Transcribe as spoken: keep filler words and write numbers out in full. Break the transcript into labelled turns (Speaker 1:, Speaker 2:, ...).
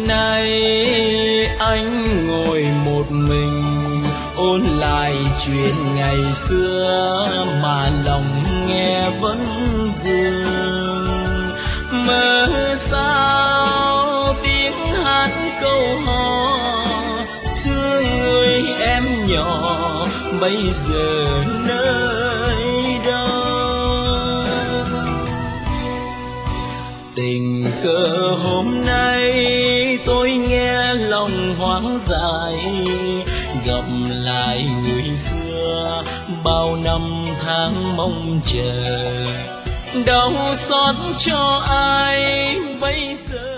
Speaker 1: nay anh ngồi một mình ôn lại chuyện ngày xưa mà lòng nghe vẫn vương. Mơ sao tiếng hát câu hò thương người em nhỏ bây giờ nơi đâu. Tình cờ hôm nay tôi nghe lòng hoang dại, gặp lại người xưa bao năm tháng mong chờ, đau xót cho ai bây giờ.